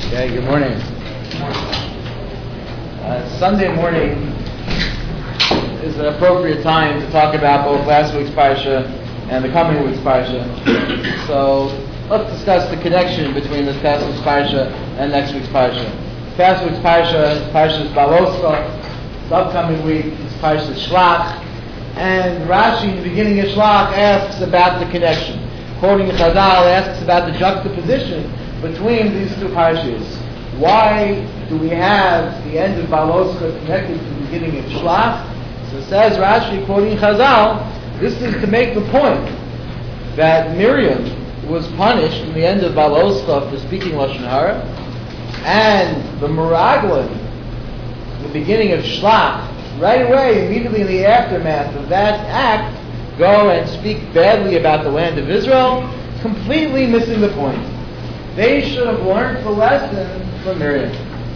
Okay, good morning. Sunday morning is an appropriate time to talk about both last week's Parsha and the coming week's Parsha. So let's discuss the connection between this past week's Parsha and next week's Parsha. Past week's Parsha is Baloscha. The upcoming week is Parsha Shlach. And Rashi, in the beginning of Shlach, asks about the connection. Quoting Chazal, asks about the juxtaposition between these two parshas. Why do we have the end of Baloscha connected to the beginning of Shlach? So says Rashi, quoting Chazal, this is to make the point that Miriam was punished in the end of Baloscha for speaking Lashon Hara, and the Meraglim, the beginning of Shlach, right away, immediately in the aftermath of that act, go and speak badly about the land of Israel, completely missing the point. They should have learned the lesson from Miriam.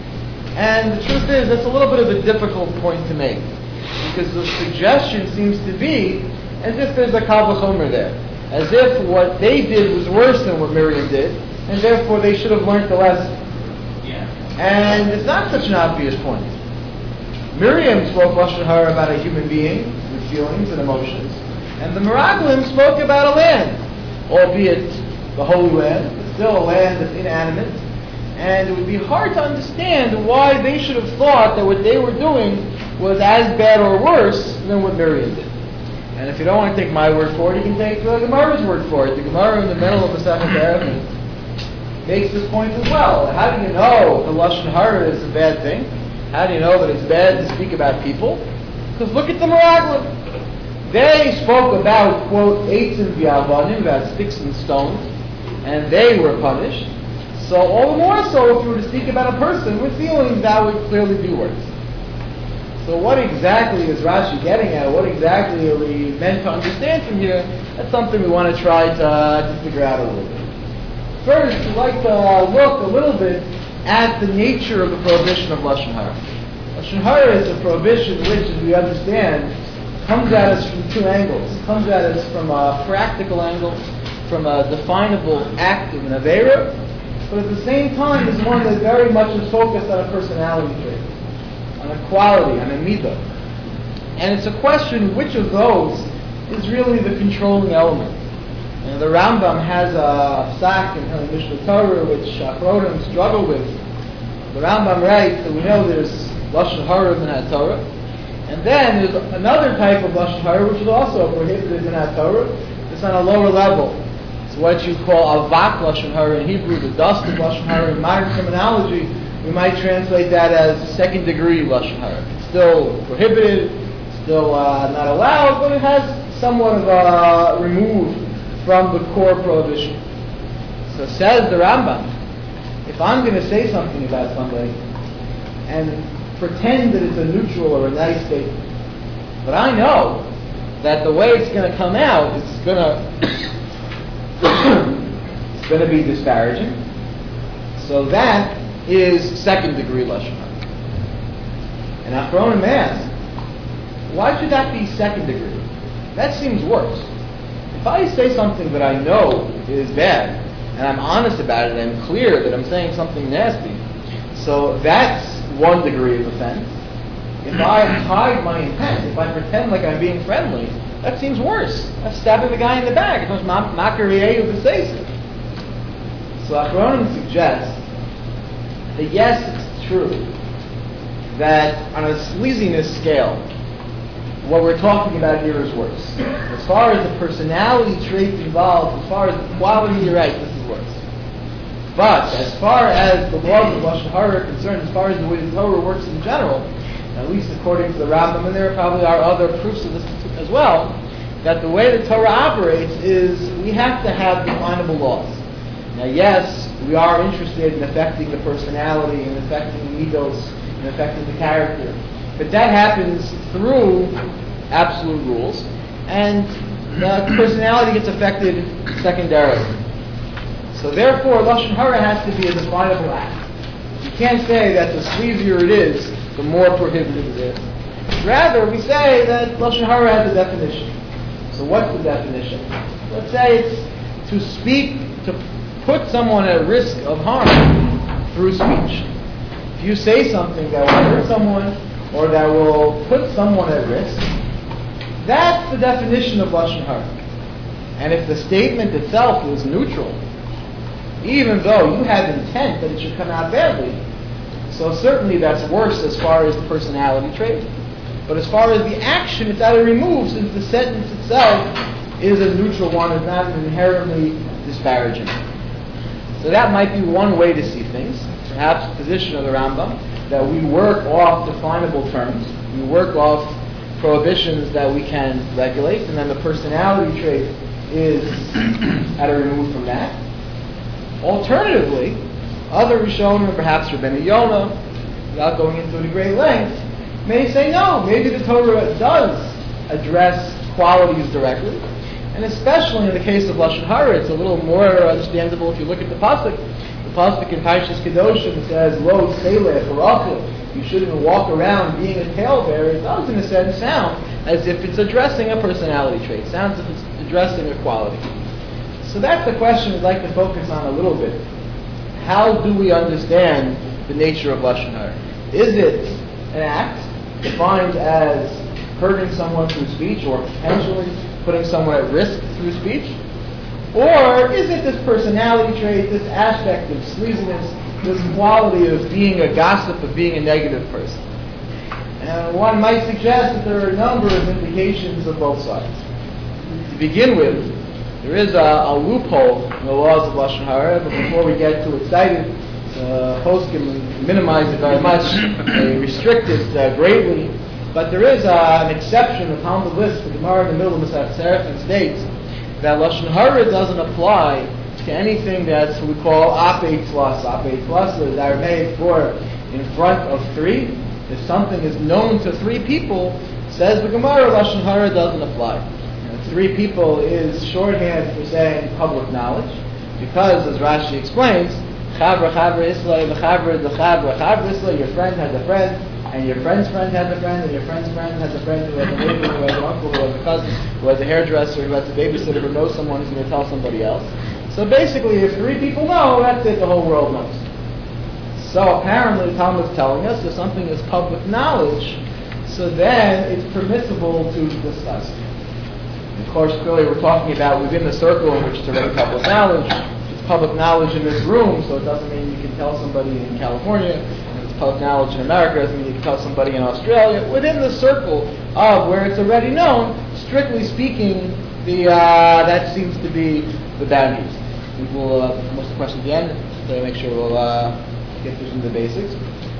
And the truth is, that's a little bit of a difficult point to make, because the suggestion seems to be as if there's a kal v'chomer there, as if what they did was worse than what Miriam did, and therefore they should have learned the lesson. Yeah. And it's not such an obvious point. Miriam spoke Lashon Hara about a human being with feelings and emotions, and the Meraglim spoke about a land, albeit the Holy Land, but still a land that's inanimate, and it would be hard to understand why they should have thought that what they were doing was as bad or worse than what Miriam did. And if you don't want to take my word for it, you can take the Gemara's word for it. The Gemara in the middle of the Masechet Eruvin makes this point as well. How do you know the Lashon Hara is a bad thing? How do you know that it's bad to speak about people? Because look at the Meraglim. They spoke about, quote, eitzim v'avanim, about sticks and stones, and they were punished. So all the more so if you were to speak about a person with feelings, that would clearly be worse. So what exactly is Rashi getting at? What exactly are we meant to understand from here? That's something we want to try to figure out a little bit. First, we'd like to look a little bit at the nature of the prohibition of Lashon Hara. Lashon Hara is a prohibition which, as we understand, comes at us from two angles. It comes at us from a practical angle, from a definable act of an Aveira, but at the same time is one that very much is focused on a personality trait, on a quality, on a midah. And it's a question which of those is really the controlling element. And the Rambam has a psak in the Mishnah Torah which Achronim struggle with. The Rambam writes that we know there's Lashon Hara in HaTorah, and then there's another type of Lashon Hara which is also prohibited in HaTorah. It's on a lower level. It's what you call avak Lashon Hara in Hebrew, the dust of Lashon Hara. In modern terminology, we might translate that as second degree Lashon Hara. It's still prohibited, still not allowed, but it has somewhat of a remove from the core prohibition. So says the Rambam, if I'm going to say something about somebody and pretend that it's a neutral or a nice statement, but I know that the way it's going to come out is going to be disparaging, so that is second degree Lashon Hara. And Achronim ask, why should that be second degree? That seems worse. If I say something that I know is bad, and I'm honest about it, and I'm clear that I'm saying something nasty, so that's one degree of offense. If I hide my intent, if I pretend like I'm being friendly, that seems worse. That's stabbing the guy in the back. It's makariyehu b'seisa. So Achronim suggests that yes, it's true that on a sleaziness scale, what we're talking about here is worse. As far as the personality traits involved, as far as the quality, you're right, this is worse. But as far as the laws of Lashon Hara are concerned, as far as the way the Torah works in general, at least according to the Rambam, and there probably are other proofs of this as well, that the way the Torah operates is we have to have definable laws. Now yes, we are interested in affecting the personality and affecting the midos and affecting the character. But that happens through absolute rules, and the personality gets affected secondarily. So therefore, Lashon Hara has to be a definable act. You can't say that the sleazier it is, the more prohibited it is. Rather, we say that Lashon Hara has a definition. So what's the definition? Let's say it's to speak, to put someone at risk of harm through speech. If you say something that will hurt someone or that will put someone at risk, that's the definition of Lashon Hara. And if the statement itself is neutral, even though you had intent that it should come out badly, so certainly that's worse as far as the personality trait. But as far as the action, it's out of remove, since the sentence itself is a neutral one, it's not inherently disparaging. So that might be one way to see things, perhaps the position of the Rambam, that we work off definable terms, we work off prohibitions that we can regulate, and then the personality trait is at a remove from that. Alternatively, other Rishonim, perhaps Rabbeinu Yonah, without going into it at great length, may say no, maybe the Torah does address qualities directly, and especially in the case of Lashon Hara, it's a little more understandable if you look at the pasuk. The pasuk in Parshas Kedoshim says, "Lo selech rachel," you shouldn't walk around being a talebearer. It does, in a sense, sound as if it's addressing a personality trait. It sounds as if it's addressing a quality. So that's the question I'd like to focus on a little bit. How do we understand the nature of Lashon Hara? Is it an act defined as hurting someone through speech or potentially putting someone at risk through speech? Or is it this personality trait, this aspect of sleaziness, this quality of being a gossip, of being a negative person? And one might suggest that there are a number of indications of both sides. To begin with, there is a loophole in the laws of Lashon Hara, but before we get too excited, host can minimize it very much, restrict it greatly. But there is an exception, the Talmud lists, the Gemara in the middle of Masechet Seraphim states that Lashon Hara doesn't apply to anything that's what we call apei tlas. Apei tlas is Aramaic for in front of three. If something is known to three people, says the Gemara, Lashon Hara doesn't apply. And three people is shorthand for saying public knowledge, because as Rashi explains, Chavra Isla, the Chavra Isla, your friend has a friend, and your friend's friend has a friend, and your friend's friend has a friend who has a neighbor, who has an uncle, who has a cousin, who has a hairdresser, who has a babysitter, who knows someone who's going to tell somebody else. So basically, if three people know, that's it, the whole world knows. So apparently, Talmud's telling us if something is public knowledge, so then it's permissible to discuss it. Of course, clearly we're talking about within the circle in which it's already public knowledge. It's public knowledge in this room, so it doesn't mean you can tell somebody in California. Public knowledge in America doesn't mean you can tell somebody in Australia. Within the circle of where it's already known, strictly speaking, that seems to be the boundaries. We will most of the questions at the end, so make sure we'll get through some of the basics.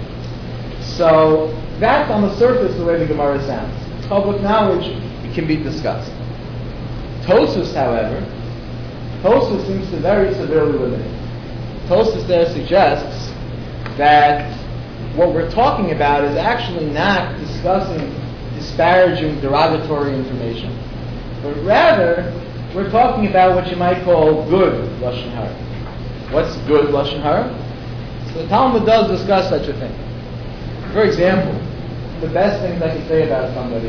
So that's on the surface the way the Gemara sounds. Public knowledge, it can be discussed. Tosfos, however, seems to very severely limit it. Tosfos there suggests that what we're talking about is actually not discussing disparaging, derogatory information, but rather we're talking about what you might call good Lashon Hara. What's good Lashon Hara? So the Talmud does discuss such a thing. For example, the best things I can say about somebody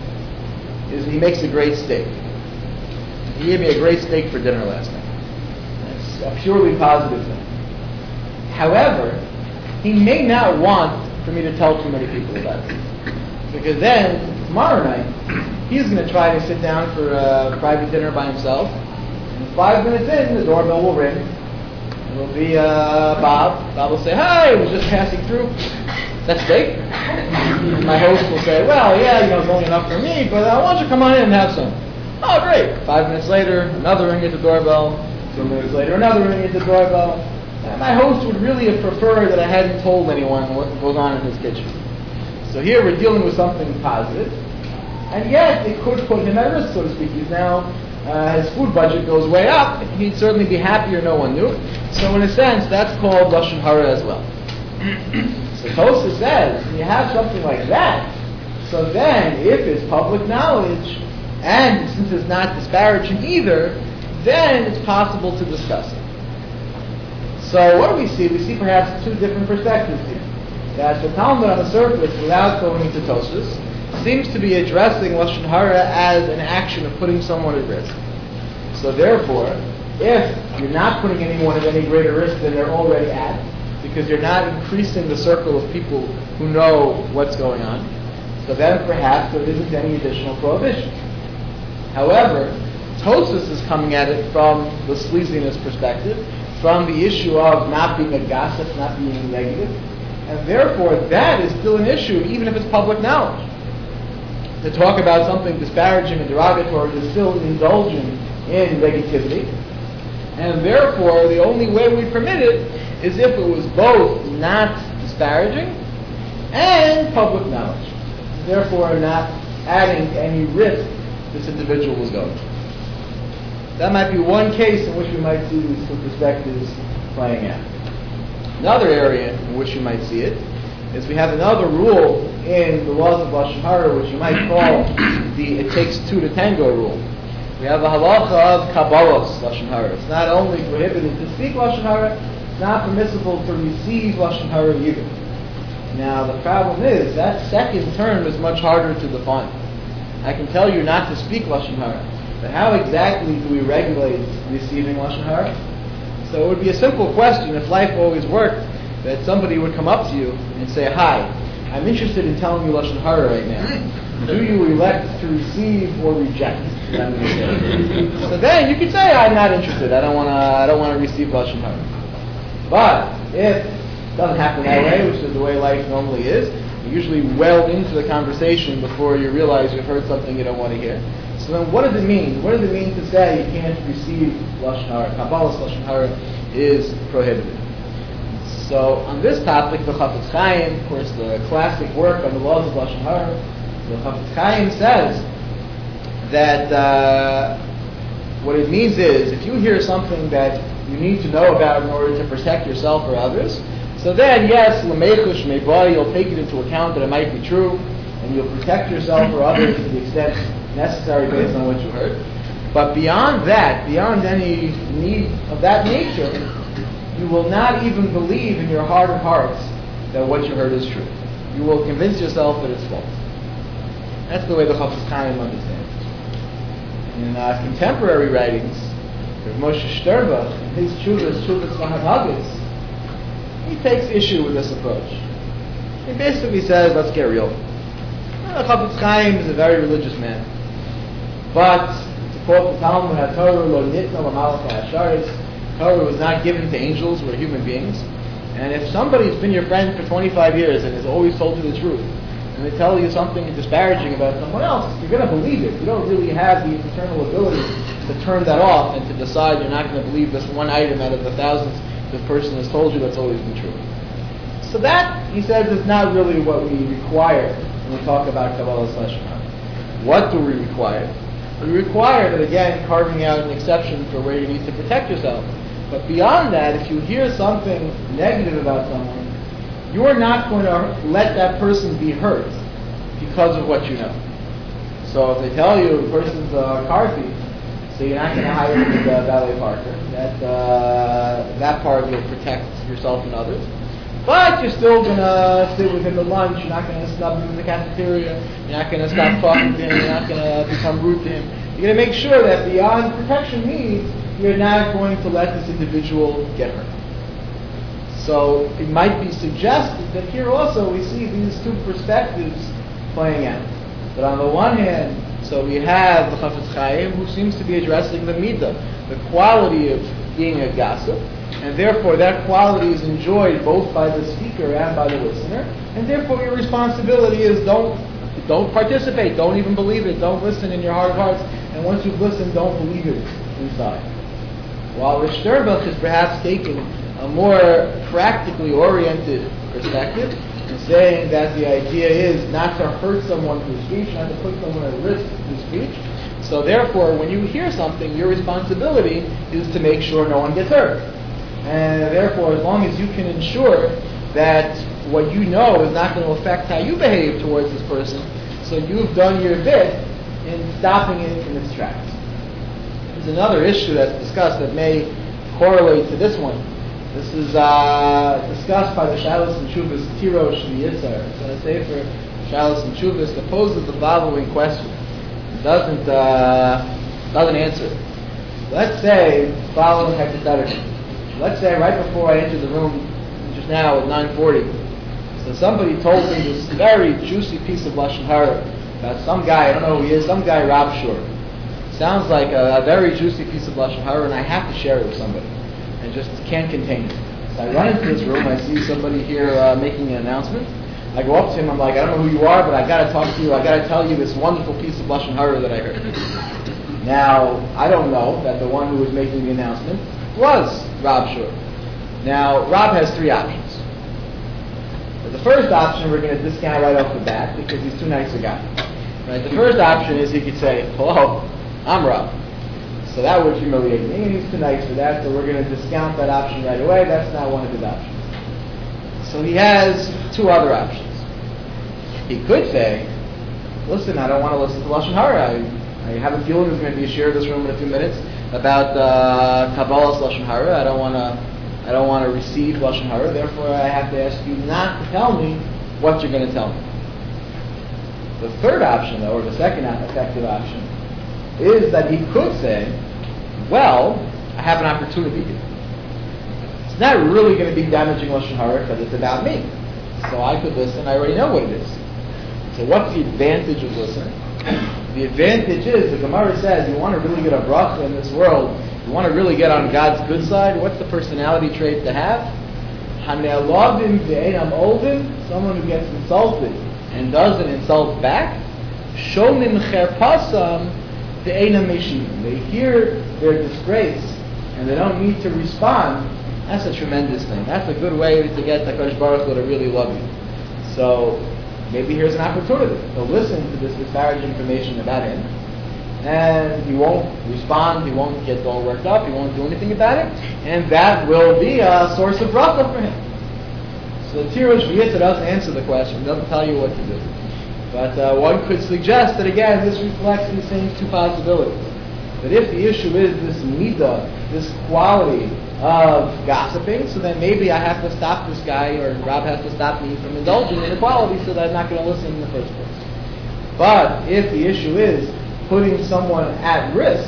is he makes a great steak. He gave me a great steak for dinner last night. That's a purely positive thing. However, he may not want for me to tell too many people about it. Because then, tomorrow night, he's going to try to sit down for a private dinner by himself. And 5 minutes in, the doorbell will ring. It'll be Bob. Bob will say, "Hi, I was just passing through." That's steak. My host will say, "Well, yeah, it's only enough for me, but why don't you come on in and have some?" "Oh, great." 5 minutes later, another ring at the doorbell. 2 minutes later, another ring at the doorbell. My host would really have preferred that I hadn't told anyone what goes on in his kitchen. So here we're dealing with something positive, and yet it could put him at risk, so to speak. He's now, his food budget goes way up. He'd certainly be happier no one knew. So in a sense, that's called Lashon Hara as well. So Tosfos says, when you have something like that, so then if it's public knowledge, and since it's not disparaging either, then it's possible to discuss it. So what do we see? We see perhaps two different perspectives here. That the Talmud on the surface, without going into Tosfos, seems to be addressing Lashon Hara as an action of putting someone at risk. So therefore, if you're not putting anyone at any greater risk than they're already at, the because you're not increasing the circle of people who know what's going on. So then perhaps there isn't any additional prohibition. However, Tosfos is coming at it from the sleaziness perspective, from the issue of not being a gossip, not being negative, and therefore that is still an issue even if it's public knowledge. To talk about something disparaging and derogatory is still indulging in negativity, and therefore the only way we permit it is if it was both not disparaging and public knowledge, therefore not adding to any risk this individual was going through. That might be one case in which we might see these two perspectives playing out. Another area in which you might see it is we have another rule in the laws of Lashon Hara, which you might call the "it takes two to tango" rule. We have a halacha of Kabbalos Lashon Hara. It's not only prohibited to speak Lashon Hara, it's not permissible to receive Lashon Hara either. Now the problem is that second term is much harder to define. I can tell you not to speak Lashon Hara, but how exactly do we regulate receiving Lashon Hara? So it would be a simple question if life always worked, that somebody would come up to you and say, "Hi, I'm interested in telling you Lashon Hara right now. Do you elect to receive or reject?" So then you could say, "I'm not interested. I don't want to receive Lashon Hara." But if it doesn't happen that way, which is the way life normally is, you usually well into the conversation before you realize you've heard something you don't want to hear. So then what does it mean? What does it mean to say you can't receive Lashon Hara? Kabbalas Lashon Hara is prohibited. So on this topic, the Chafetz Chaim, of course, the classic work on the laws of Lashon Hara, the Chafetz Chaim says that what it means is if you hear something that you need to know about in order to protect yourself or others, so then yes, l'meichush me'boi, you'll take it into account that it might be true, and you'll protect yourself or others to the extent necessary based on what you heard. But beyond that, beyond any need of that nature, you will not even believe in your heart of hearts that what you heard is true. You will convince yourself that it's false. That's the way the Chafetz Chaim understands it. In contemporary writings, Rav Moshe Sternbuch, in his Tshuvas Mahanagis, he takes issue with this approach. He basically says, let's get real. The Chafetz Chaim is a very religious man. But, to quote the Talmud, HaTorah lo nitna l'malach ha'asharis, Torah was not given to angels, we're human beings. And if somebody's been your friend for 25 years and has always told you the truth, and they tell you something disparaging about someone else, you're going to believe it. You don't really have the internal ability to turn that off and to decide you're not going to believe this one item out of the thousands this person has told you that's always been true. So that, he says, is not really what we require when we talk about Kabbalas Lashon Hara. What do we require? We require that, again, carving out an exception for where you need to protect yourself. But beyond that, if you hear something negative about someone, you're not going to let that person be hurt because of what you know. So if they tell you the person's a car thief, so you're not going to hire him as a valet parker, that part you'll protect yourself and others. But you're still going to sit with him at lunch, you're not going to snub him in the cafeteria, you're not going to stop talking to him, you're not going to become rude to him. You're going to make sure that beyond protection needs, you're not going to let this individual get hurt. So it might be suggested that here also we see these two perspectives playing out. But on the one hand, so we have the Chafetz Chaim, who seems to be addressing the midah, the quality of being a gossip, and therefore that quality is enjoyed both by the speaker and by the listener, and therefore your responsibility is don't participate, don't even believe it, don't listen in your heart of hearts, and once you've listened, don't believe it inside. While Rav Sternbuch is perhaps taking a more practically oriented perspective, and saying that the idea is not to hurt someone through speech, not to put someone at risk through speech. So therefore, when you hear something, your responsibility is to make sure no one gets hurt. And therefore, as long as you can ensure that what you know is not going to affect how you behave towards this person, so you've done your bit in stopping it in its tracks. There's another issue that's discussed that may correlate to this one. This is discussed by the Shalos and Tshuvas Tirosh Yitzhar. So I say for Shalos and Tshuvas that poses the following question. It doesn't answer it. Let's say, following hypothetical. Let's say right before I enter the room, just now at 9:40. So somebody told me this very juicy piece of Lashon Hara about some guy, I don't know who he is, some guy Rav Shor. Sounds like a very juicy piece of Lashon Hara, and I have to share it with somebody. I just can't contain it. So I run into this room, I see somebody here making an announcement. I go up to him, I'm like, I don't know who you are, but I got to talk to you, I got to tell you this wonderful piece of Lashon Hara that I heard. Now, I don't know that the one who was making the announcement was Rav Shor. Now, Rob has three options. The first option we're going to discount right off the bat because he's too nice a guy. Right? The first option is he could say, hello, I'm Rob. So that would humiliate me, and he's too nice for that, so we're going to discount that option right away. That's not one of his options. So he has two other options. He could say, listen, I don't want to listen to Lashon Hara. I have a feeling there's going to be a share in this room in a few minutes about Kabbalah's Lashon Hara. I don't want to receive Lashon Hara, therefore I have to ask you not to tell me what you're going to tell me. The third option, though, or the second effective option, is that he could say, well, I have an opportunity here. It's not really going to be damaging Lashon Hara because it's about me. So I could listen, I already know what it is. So what's the advantage of listening? The advantage is, the Gemara says, you want to really get a bracha in this world, you want to really get on God's good side, what's the personality trait to have? Hane'alavim ve'enam olvim, someone who gets insulted and doesn't insult back. Shomim cherpasam ve'enam meshivim. They hear their disgrace and they don't need to respond. That's a tremendous thing. That's a good way to get HaKadosh Baruch Hu to really love you. So maybe here's an opportunity to listen to this disparaging information about him, and he won't respond, he won't get all worked up, he won't do anything about it, and that will be a source of bracha for him. So the Tirush V'yitza doesn't answer the question, doesn't tell you what to do. But one could suggest that, again, this reflects these same two possibilities. That if the issue is this midah, this quality of gossiping, so then maybe I have to stop this guy, or Rob has to stop me from indulging in equality so that I'm not going to listen in the first place. But if the issue is putting someone at risk,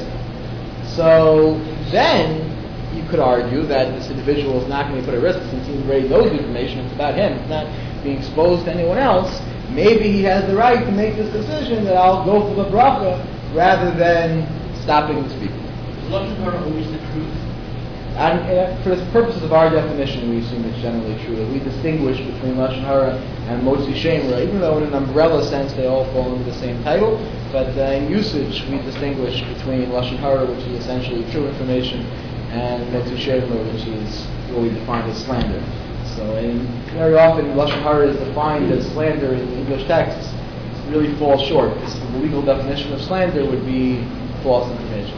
so then you could argue that this individual is not going to be put at risk since he already knows the information, it's about him, it's not being exposed to anyone else. Maybe he has the right to make this decision that I'll go for the bracha rather than stopping these people. Is Lashon Hara always the truth? And for the purposes of our definition, we assume it's generally true. That we distinguish between Lashon Hara and Motzi Shem Ra, even though in an umbrella sense they all fall under the same title. But in usage, we distinguish between Lashon Hara, which is essentially true information, and Motzi Shem Ra, which is what we define as slander. So very often Lashon Hara is defined as slander in English texts. It really falls short. The legal definition of slander would be false information.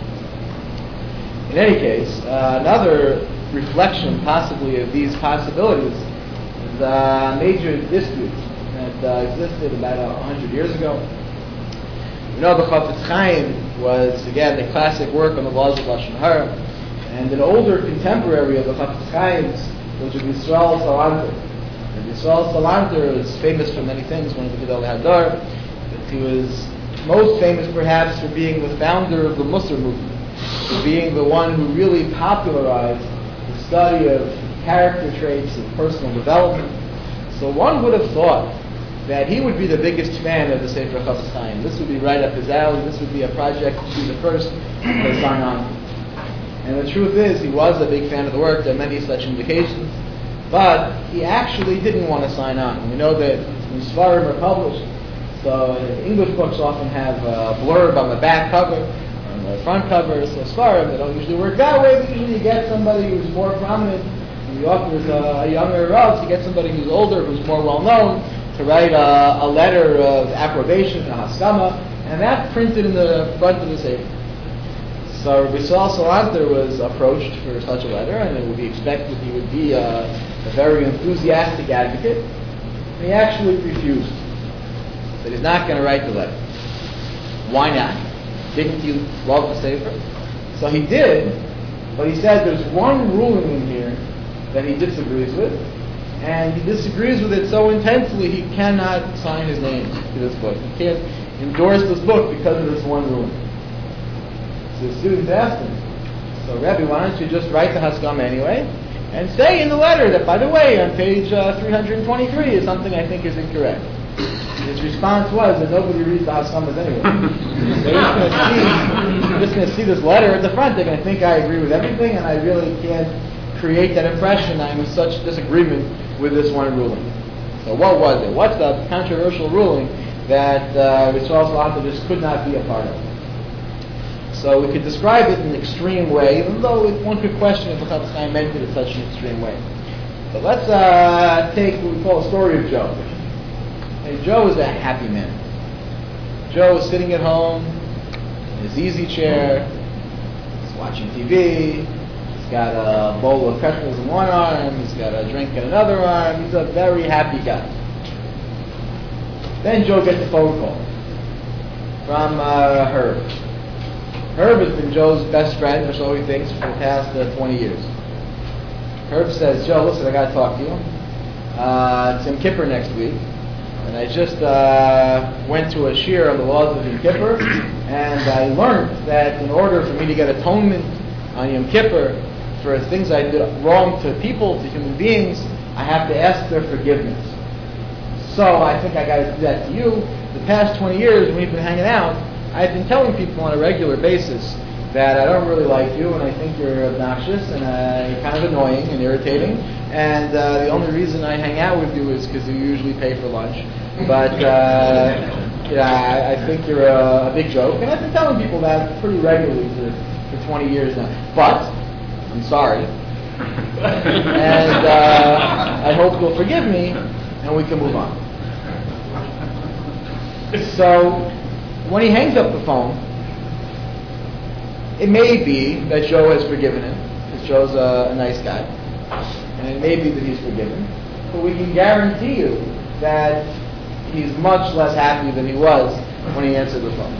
In any case, another reflection possibly of these possibilities is a major dispute that existed about 100 years ago. You know, the Chafetz Chaim was, again, the classic work on the laws of Lashon Hara, and an older contemporary of the Chafetz Chaim's was Yisrael Salanter. And Yisrael Salanter is famous for many things, one of the Gedolei Hadar, but he was most famous perhaps for being the founder of the Musar movement, for being the one who really popularized the study of character traits and personal development. So one would have thought that he would be the biggest fan of the Sefer Chafetz Chaim. This would be right up his alley. This would be a project to be the first to sign on. And the truth is, he was a big fan of the work. There are many such indications. But he actually didn't want to sign on. We know that when Svarim are published, so English books often have a blurb on the back cover, on the front cover. So Svarim, they don't usually work that way. But usually you get somebody who's more prominent. And the author is a younger Rav, so you get somebody who's older, who's more well-known, to write a letter of approbation, a haskama, and that's printed in the front of the Sefer. So Yisrael Salanter was approached for such a letter, and it would be expected he would be a very enthusiastic advocate. And he actually refused. Said he's not going to write the letter. Why not? Didn't he love the Sefer? So he did, but he said there's one ruling in here that he disagrees with, and he disagrees with it so intensely he cannot sign his name to this book. He can't endorse this book because of this one ruling. So the students asked him, so Rebbe, why don't you just write the Haskama anyway, and say in the letter that, by the way, on page 323 is something I think is incorrect. His response was that nobody reads the Haskamas anyway. They're just going to see this letter at the front. They're going to think I agree with everything, and I really can't create that impression I'm in such disagreement with this one ruling. So what was it? What's the controversial ruling that Yisrael Salanter just could not be a part of? So we could describe it in an extreme way, even though one could question if the Chafetz Chaim meant it in such an extreme way. But let's take what we call the story of Joe. And Joe is a happy man. Joe is sitting at home in his easy chair. He's watching TV. He's got a bowl of pretzels in one arm. He's got a drink in another arm. He's a very happy guy. Then Joe gets a phone call from Herb. Herb has been Joe's best friend, or so he thinks, for the past 20 years. Herb says, Joe, listen, I got to talk to you. It's Yom Kippur next week. And I just went to a shiur on the laws of Yom Kippur, and I learned that in order for me to get atonement on Yom Kippur for things I did wrong to people, to human beings, I have to ask their forgiveness. So I think I got to do that to you. The past 20 years when we've been hanging out, I've been telling people on a regular basis that I don't really like you, and I think you're obnoxious, and you're kind of annoying and irritating, and the only reason I hang out with you is because you usually pay for lunch. But I think you're a big joke, and I've been telling people that pretty regularly for 20 years now. But I'm sorry, and I hope you'll forgive me, and we can move on. So when he hangs up the phone, it may be that Joe has forgiven him, because Joe's a nice guy, and it may be that he's forgiven, but we can guarantee you that he's much less happy than he was when he answered the phone.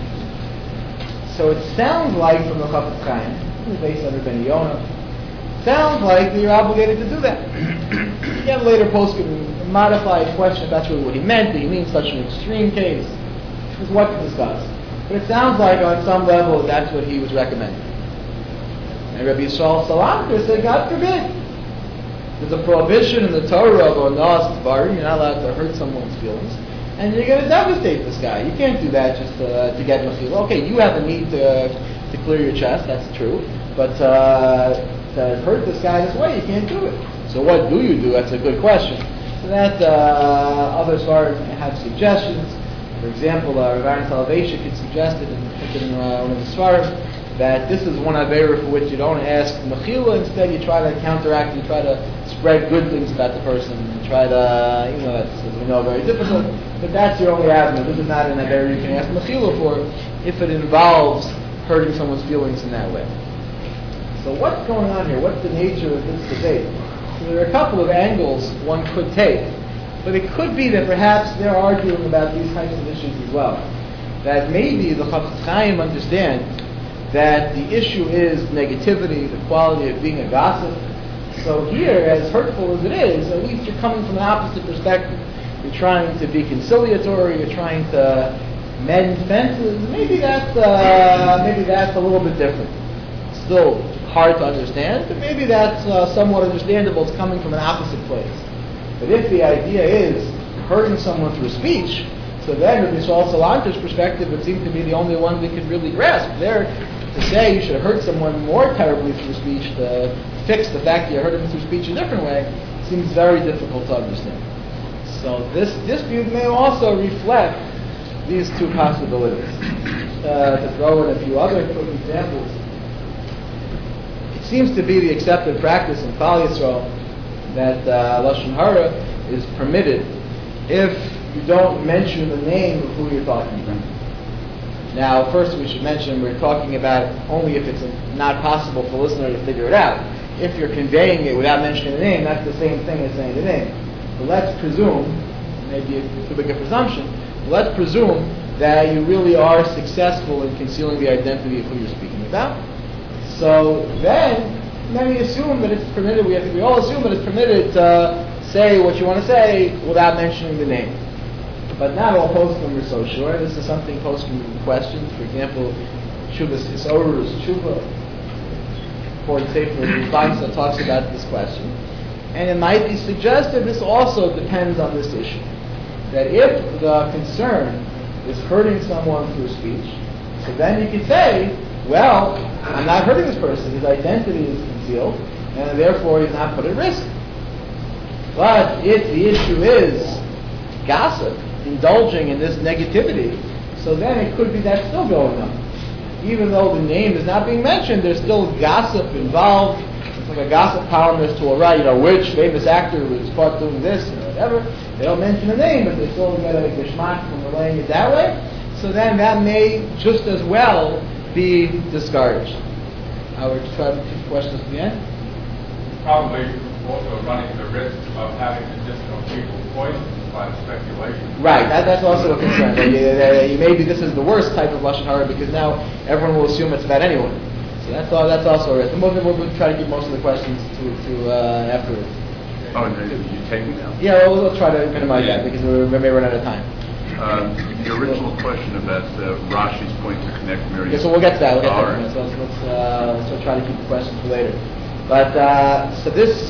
So it sounds like from the Chafetz Chaim, based on Rabbeinu Yonah, sounds like that you're obligated to do that. Again, later post can modify his question if that's really what he meant. Did he mean such an extreme case? There's what to discuss. But it sounds like on some level that's what he was recommending. And Rabbi Yisrael Salanter said, God forbid. There's a prohibition in the Torah of onas dvarim. You're not allowed to hurt someone's feelings. And you're going to devastate this guy. You can't do that just to get mechila. Okay, you have a need to clear your chest, that's true. But to hurt this guy this way, you can't do it. So what do you do? That's a good question. So that other Svarim have suggestions. For example, Rav Soloveitchik had suggested in one of the Svarim that this is one Aveira for which you don't ask mechila, instead you try to counteract, you try to spread good things about the person, and try to, that's, as we know, very difficult, but that's your only avenue. This is not an Aveira you can ask mechila for if it involves hurting someone's feelings in that way. So what's going on here? What's the nature of this debate? So there are a couple of angles one could take. But it could be that perhaps they're arguing about these types of issues as well. That maybe the Chafetz Chaim understand that the issue is negativity, the quality of being a gossip. So here, as hurtful as it is, at least you're coming from an opposite perspective. You're trying to be conciliatory, you're trying to mend fences. Maybe that's a little bit different. Still hard to understand, but maybe that's somewhat understandable. It's coming from an opposite place. But if the idea is hurting someone through speech, so then with Yisrael Salanter's perspective, it seemed to be the only one we could really grasp. There, to say you should hurt someone more terribly through speech, to fix the fact that you hurt them through speech a different way, seems very difficult to understand. So this dispute may also reflect these two possibilities. To throw in a few other quick examples, it seems to be the accepted practice in Klal Yisrael that Lashon Hara is permitted if you don't mention the name of who you're talking about. Now, first we should mention we're talking about only if it's not possible for the listener to figure it out. If you're conveying it without mentioning the name, that's the same thing as saying the name. But let's presume, maybe it's too big a presumption, but let's presume that you really are successful in concealing the identity of who you're speaking about. So then we assume that it's permitted, we all assume that it's permitted to say what you want to say without mentioning the name. But not all poskim are so sure. This is something poskim questions. For example, Shuvas Hisorus Shuva. important sefer that talks about this question. And it might be suggested this also depends on this issue. That if the concern is hurting someone through speech, so then you could say, well, I'm not hurting this person. His identity is concealed, and therefore he's not put at risk. But if the issue is gossip, indulging in this negativity, so then it could be that's still going on. Even though the name is not being mentioned, there's still gossip involved. It's like a gossip columnist who will write, which famous actor was caught doing this or whatever. They don't mention the name, but they still get a geschmack from relaying it that way. So then that may just as well be discouraged. I would try to keep questions to the end. Probably also running the risk of having additional people poisoned by the speculation. Right, that's also a concern. Maybe this is the worst type of Lashon Hara because now everyone will assume it's about anyone. So that's also a risk. And we'll try to keep most of the questions to afterwards. Oh, and you taking now? Yeah, we'll try to minimize that because we may run out of time. The original question about Rashi's point to connect Miriam. Yeah, so we'll get to that. So let's try to keep the questions for later. But so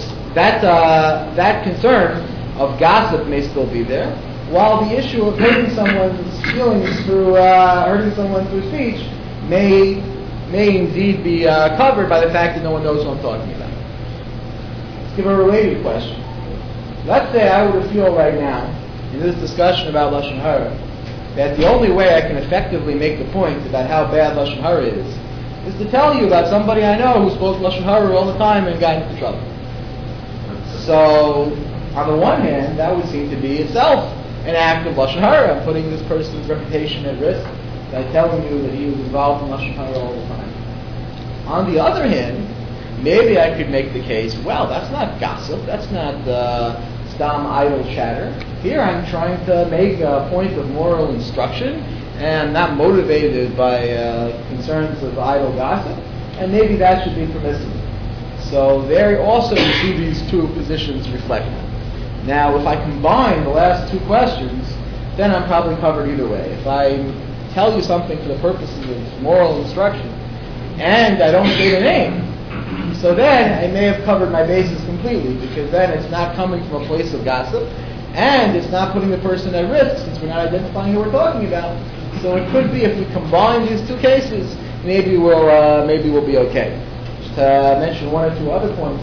that concern of gossip may still be there, while the issue of hurting someone's feelings through speech may indeed be covered by the fact that no one knows what I'm talking about. Let's give a related question. Let's say I were to feel right now, in this discussion about Lashon Hara, that the only way I can effectively make the point about how bad Lashon Hara is to tell you about somebody I know who spoke Lashon Hara all the time and got into trouble. So, on the one hand, that would seem to be itself an act of Lashon Hara. I'm putting this person's reputation at risk by telling you that he was involved in Lashon Hara all the time. On the other hand, maybe I could make the case, well, that's not gossip, that's not stam idle chatter. Here I'm trying to make a point of moral instruction, and I'm not motivated by concerns of idle gossip, and maybe that should be permissible. So there also you see these two positions reflected. Now, if I combine the last two questions, then I'm probably covered either way. If I tell you something for the purposes of moral instruction, and I don't say the name, so then I may have covered my bases completely, because then it's not coming from a place of gossip, and it's not putting the person at risk, since we're not identifying who we're talking about. So it could be, if we combine these two cases, maybe we'll be okay. Just to mention one or two other points.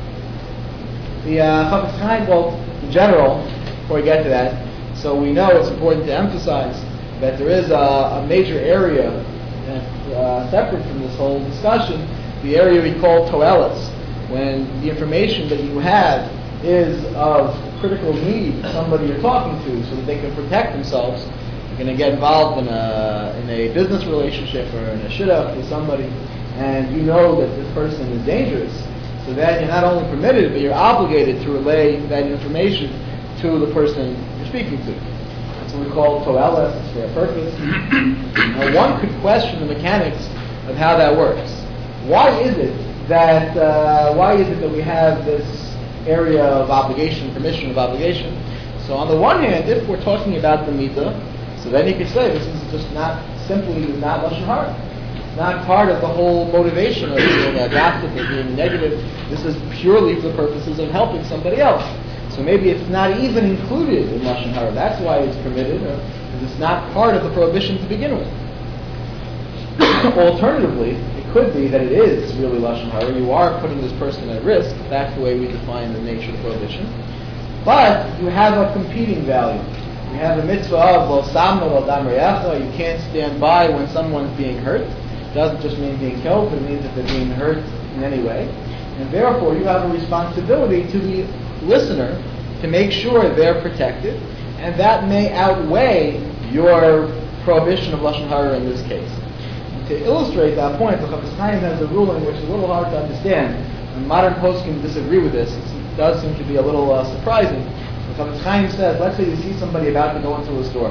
The Chafetz Chaim, in general, before we get to that, so we know it's important to emphasize that there is a major area that's separate from this whole discussion, the area we call toelas, when the information that you have is of critical need to somebody you're talking to so that they can protect themselves. You're going to get involved in a business relationship or in a shidduch with somebody, and you know that this person is dangerous, so that you're not only permitted, but you're obligated to relay that information to the person you're speaking to. That's what we call toelas, it's for a purpose. Now, one could question the mechanics of how that works. Why is it that we have this area of obligation, permission of obligation? So on the one hand, if we're talking about the mitzvah, so then you could say this is just not Lashon Hara. It's not part of the whole motivation of being a gossip or being negative. This is purely for the purposes of helping somebody else. So maybe it's not even included in Lashon Hara. That's why it's permitted, because it's not part of the prohibition to begin with. Alternatively, it could be that it is really Lashon Hara. You are putting this person at risk. That's the way we define the nature of the prohibition. But you have a competing value. You have a mitzvah of lo samno lo dam reyacha. You can't stand by when someone's being hurt. It doesn't just mean being killed, but it means that they're being hurt in any way. And therefore, you have a responsibility to the listener to make sure they're protected, and that may outweigh your prohibition of Lashon Hara in this case. To illustrate that point, the Chafetz Chaim has a ruling which is a little hard to understand, and modern poskim disagree with this. It does seem to be a little surprising. The Chafetz Chaim says, let's say you see somebody about to go into a store,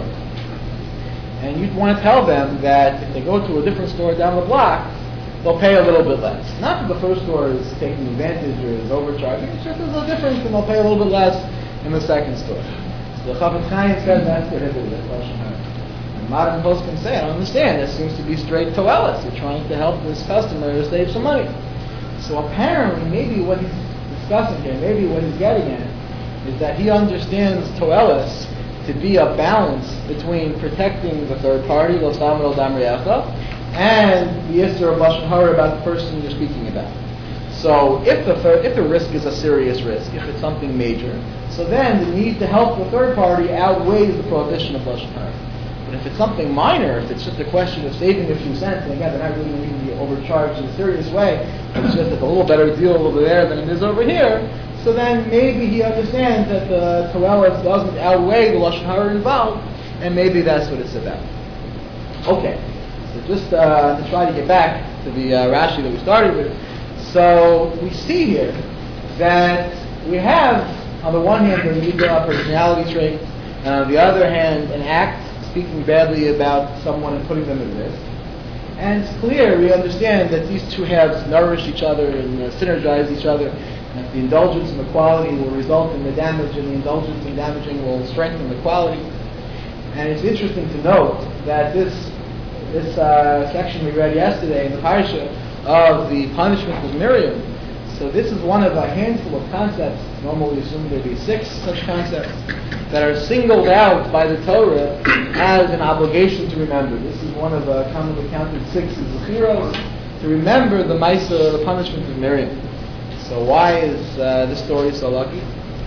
and you want to tell them that if they go to a different store down the block, they'll pay a little bit less. Not that the first store is taking advantage or is overcharging, it's just there's a difference and they'll pay a little bit less in the second store. So the Chafetz Chaim says that's prohibited, that's Lashon Hara. And modern poskim say, I don't understand, this seems to be straight toelas. You're trying to help this customer save some money. So apparently, maybe what he's discussing here, maybe what he's getting at, is that he understands Toelis to be a balance between protecting the third party, Lo Stam Lo Dam Re'echa, and the Isser of Lashon Hara about the person you're speaking about. So if the risk is a serious risk, if it's something major, so then the need to help the third party outweighs the prohibition of Lashon Hara. But if it's something minor, if it's just a question of saving a few cents, and again, they're not really going to be overcharged in a serious way, it's just a little better deal over there than it is over here, so then maybe he understands that the Toelis doesn't outweigh the Lashon Hara involved, and maybe that's what it's about. Okay, so just to try to get back to the Rashi that we started with, so we see here that we have, on the one hand, the Midah personality trait, and on the other hand, an act speaking badly about someone and putting them at risk. And it's clear, we understand that these two halves nourish each other and synergize each other, and that the indulgence and the quality will result in the damage, and the indulgence and damaging will strengthen the quality. And it's interesting to note that this section we read yesterday in the Parsha of the punishment of Miriam, so this is one of a handful of concepts, normally assumed there'd be 6 such concepts, that are singled out by the Torah as an obligation to remember. This is one of the commonly counted 6 as the heroes, to remember the Maisa, the punishment of Miriam. So why is this story so lucky?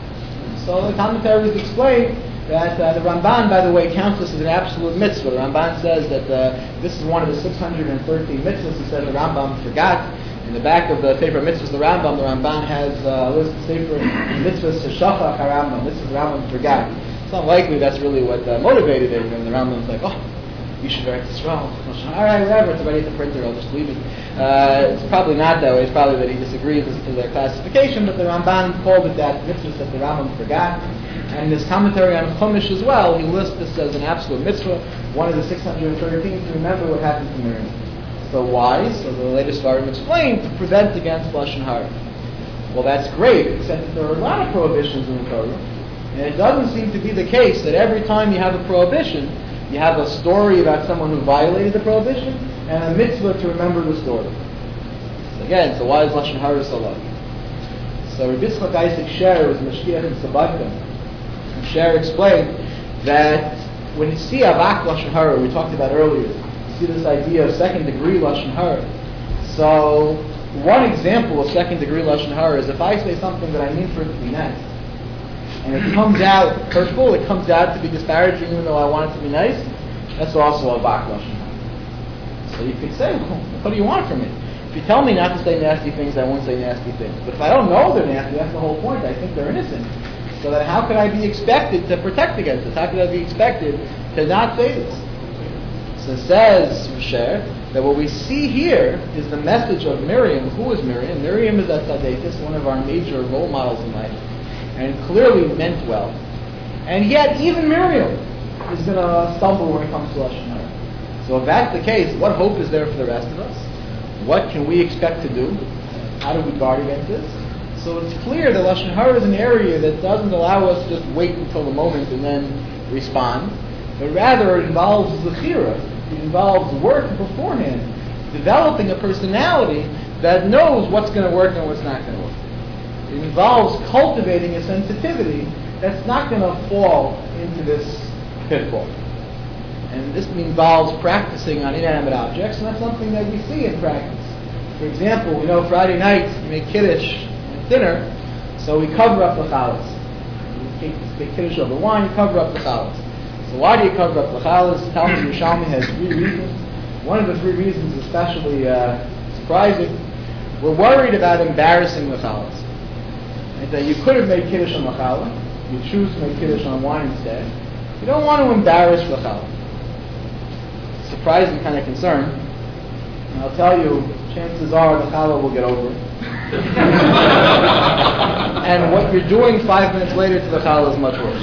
So the commentaries explain that the Ramban, by the way, counts this as an absolute mitzvah. The Ramban says that this is one of the 613 mitzvahs. He says the Rambam forgot. In the back of the Sefer Mitzvahs, the Ramban has a list of Sefer Mitzvahs to Shachach HaRambam. This is the Rambam forgot. It's not likely that's really what motivated it. And the Rambam's like, oh, you should write this wrong. All right, whatever, it's already at the printer, I'll just leave it. It's probably not that way. It's probably that he disagrees as to their classification, but the Ramban called it that mitzvah that the Rambam forgot. And in his commentary on Chumash as well, he lists this as an absolute mitzvah, one of the 613, to remember what happened to Miriam. So why? So the latest Svarim explained, to prevent against Lashon Hara. Well, that's great, except that there are a lot of prohibitions in the Torah, and it doesn't seem to be the case that every time you have a prohibition, you have a story about someone who violated the prohibition, and a mitzvah to remember the story. So again, so why is Lashon Hara so lucky? So Rabbi Yitzchak Isaac Sher was Mashkiach in Sabbatka. Sher explained that when you see Avak Lashon Hara, we talked about earlier, see this idea of second degree Lashon Hara. So one example of second degree Lashon Hara is if I say something that I mean for it to be nice, and it comes out hurtful, it comes out to be disparaging even though I want it to be nice, that's also a Avak Lashon Hara. So you could say, well, what do you want from me? If you tell me not to say nasty things, I won't say nasty things. But if I don't know they're nasty, that's the whole point. I think they're innocent. So then how could I be expected to protect against this? How could I be expected to not say this? So it says, Moshe, that what we see here is the message of Miriam. Who is Miriam? Miriam is a tzaddikus, one of our major role models in life, and clearly meant well. And yet even Miriam is going to stumble when it comes to Lashon Hara. So if that's the case, what hope is there for the rest of us? What can we expect to do? How do we guard against this? So it's clear that Lashon Hara is an area that doesn't allow us to just wait until the moment and then respond, but rather it involves zechira. It involves work beforehand, developing a personality that knows what's going to work and what's not going to work. It involves cultivating a sensitivity that's not going to fall into this pitfall. And this involves practicing on inanimate objects, and that's something that we see in practice. For example, we know Friday nights you make kiddush dinner, so we cover up the chalas. We take kiddush over wine, you cover up the chalas. So why do you cover up the chalas? Talmud Yerushalmi has 3 reasons. One of the 3 reasons is especially surprising. We're worried about embarrassing the chalas. And that you could have made kiddush on the challah, you choose to make kiddush on wine instead. You don't want to embarrass the challah. Surprising kind of concern. And I'll tell you, chances are the challah will get over it. And what you're doing 5 minutes later to the challah is much worse.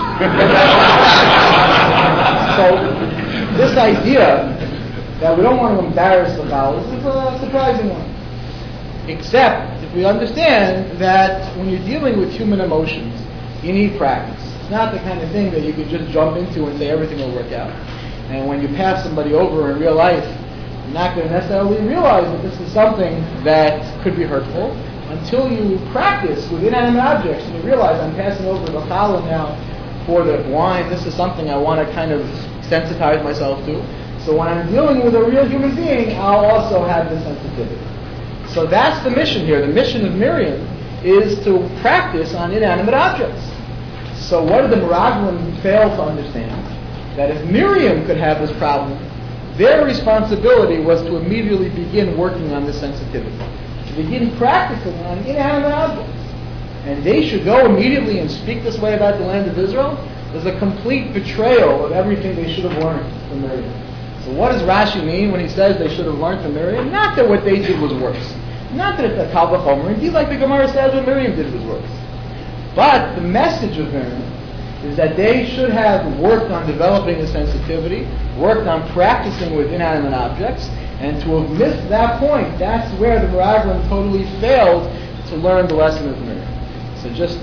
So this idea that we don't want to embarrass the challah is a surprising one. Except if we understand that when you're dealing with human emotions, you need practice. It's not the kind of thing that you could just jump into and say everything will work out. And when you pass somebody over in real life, You're not going to necessarily realize that this is something that could be hurtful until you practice with inanimate objects and you realize I'm passing over the challah now for the wine. This is something I want to kind of sensitize myself to. So when I'm dealing with a real human being, I'll also have this sensitivity. So that's the mission here. The mission of Miriam is to practice on inanimate objects. So what did the Meraglim fail to understand? That if Miriam could have this problem, their responsibility was to immediately begin working on this sensitivity, to begin practicing on inanimate objects. And they should go immediately and speak this way about the land of Israel. There's a complete betrayal of everything they should have learned from Miriam. So what does Rashi mean when he says they should have learned from Miriam? Not that what they did was worse. Not that it's a Kal V'chomer. Indeed, like the Gemara says, what Miriam did was worse. But the message of Miriam is that they should have worked on developing a sensitivity, worked on practicing with inanimate objects, and to have missed that point, that's where the Meraglim totally failed to learn the lesson of Miriam. So just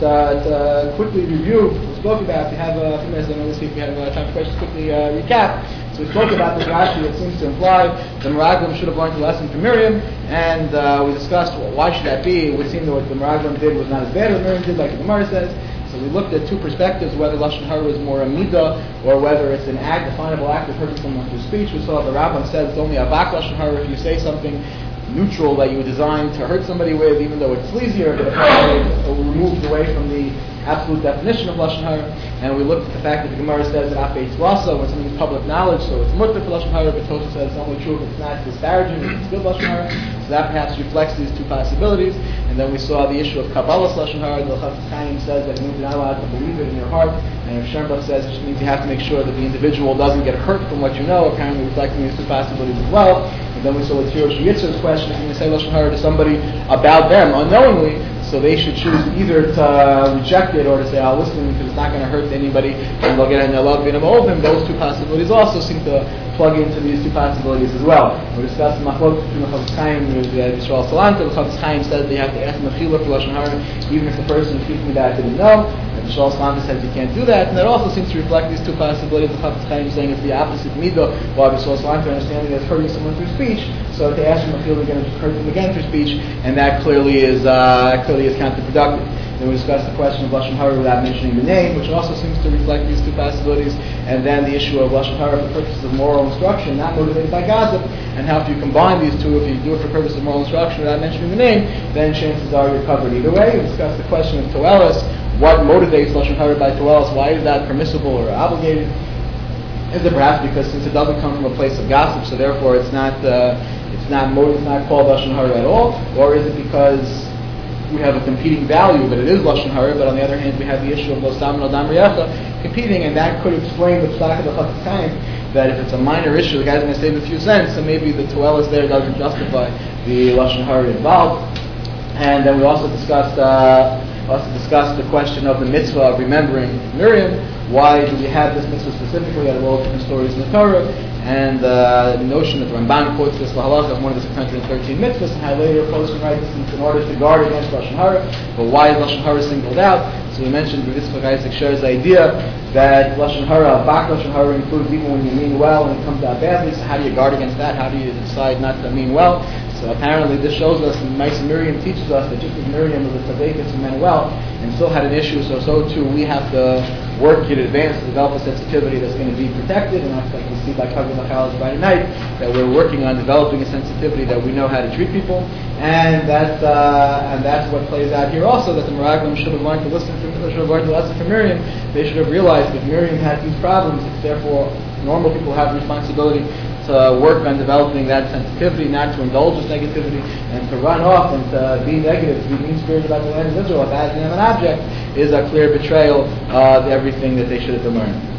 to quickly review what we spoke about, if you have a few minutes, I know this week we have time for questions, quickly recap. So we spoke about this Rashi that seems to imply the Meraglim should have learned the lesson from Miriam, and we discussed, well, why should that be? It would seem that what the Meraglim did was not as bad as Miriam did, like the Gemara says. So we looked at two perspectives, whether Lashon Hara is more a midah, or whether it's an act, definable act of hurting someone through speech. We saw the Rambam says it's only a bak Lashon Hara if you say something neutral that you were designed to hurt somebody with, even though it's sleazier, but it's removed away from the absolute definition of Lashon Hara. And we looked at the fact that the Gemara says that Afei Tzlasa, when something is public knowledge, so it's mutter for Lashon Hara, but Tosha says it's only true if it's not disparaging, if it's good Lashon Hara. So that perhaps reflects these two possibilities. And then we saw the issue of Kabbalah's Lashon Hara. The Chafetz Chaim says that it means you're not allowed to believe it in your heart. And Rav Sternbuch says it just means you have to make sure that the individual doesn't get hurt from what you know, apparently reflecting these two possibilities as well. And then we saw the Tirosh Yitzhak's question, if you say Lashon Hara to somebody about them unknowingly, so they should choose either to reject it or to say, I'll listen because it's not going to hurt anybody and they'll get in their love and all of them. Those two possibilities also seem to plug into these two possibilities as well. We discussed Machlok between the Chafetz Chaim with Yisrael Salanter. The Chafetz Chaim says they have to ask Mechila for Lashon Hara even if the person who's speaking that didn't know. And Yisrael Salanter says you can't do that. And that also seems to reflect these two possibilities. The Chafetz Chaim saying it's the opposite midah, while Yisrael Salanter understanding that it's hurting someone through speech. So if they ask him Mechila, they're going to hurt them again through speech, and that clearly is counterproductive. Then we discussed the question of Lashon Hara without mentioning the name, which also seems to reflect these two possibilities. And then the issue of Lashon Hara for purposes of moral instruction, not motivated by gossip, and how if you combine these two, if you do it for purposes of moral instruction without mentioning the name, then chances are you're covered either way. We discussed the question of Toelis, what motivates Lashon Hara by Toelis, why is that permissible or obligated? Is it perhaps because since it doesn't come from a place of gossip, so therefore it's not called Lashon Hara at all, or is it because we have a competing value, but it is Lashon Hara, but on the other hand we have the issue of Lo Stam Lo Dam Riyacha competing, and that could explain the Psak of the Chafetz Chaim, that if it's a minor issue, the guy's going to save a few cents, so maybe the Toelis there doesn't justify the Lashon Hara involved. And then we also discussed the question of the mitzvah of remembering Miriam. Why do we have this mitzvah specifically out of all different stories in the Torah? And the notion that the Ramban quotes this Lahalacha as one of the 613 mitzvahs, and how later Poskim write this in order to guard against Lashon Hara. But why is Lashon Hara singled out? So we mentioned Rav Yitzchak Isaac shares the idea that Lashon Hara, Bak Lashon Hara includes even when you mean well and it comes out badly. So how do you guard against that? How do you decide not to mean well? So apparently this shows us, and Maisa Miriam teaches us that just as Miriam was a tzaddikus who meant well and still had an issue, so too we have to work in advance to develop a sensitivity that's going to be protected. And I can see by covering the college Friday night that we're working on developing a sensitivity that we know how to treat people, and that's what plays out here also. That the Meraglim should have learned the lesson from Miriam. They should have realized that Miriam had these problems. Therefore, normal people have the responsibility to work on developing that sensitivity, not to indulge this negativity, and to run off and to be negative, to be mean-spirited about the land of Israel as an object, is a clear betrayal of everything that they should have learned.